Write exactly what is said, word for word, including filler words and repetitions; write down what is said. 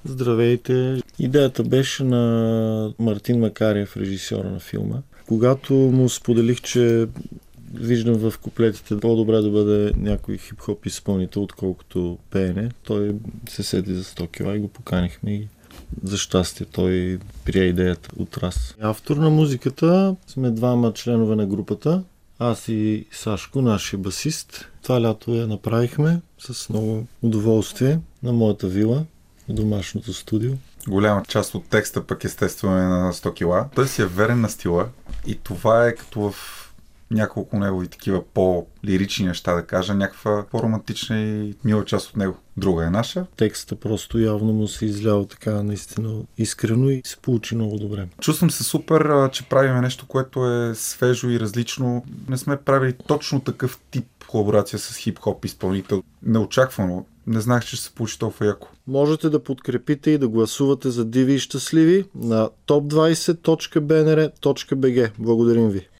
Здравейте! Идеята беше на Мартин Макариев, режисьора на филма. Когато му споделих, че виждам в куплетите по-добре да бъде някой хип-хоп изпълнител, отколкото пеене, той се седи за сто кила и го поканихме и за щастие той прие идеята от раз. Автор на музиката сме двама членове на групата. Аз и Сашко, нашия басист. Това лято я направихме с много удоволствие на моята вила, в домашното студио. Голяма част от текста пък естествено е на сто кила. Той си е верен на стила и това е като в няколко негови такива по-лирични неща, да кажа, някаква по-романтична и мила част от него. Друга е наша. Текста просто явно му се излява така наистина искрено и се получи много добре. Чувствам се супер, че правим нещо, което е свежо и различно. Не сме правили точно такъв тип колаборация с хип-хоп изпълнител. Неочаквано. Не знаех, че ще се получи толкова яко. Можете да подкрепите и да гласувате за Диви и щастливи на топ двайсет точка би ен ар точка би джи. Благодарим ви.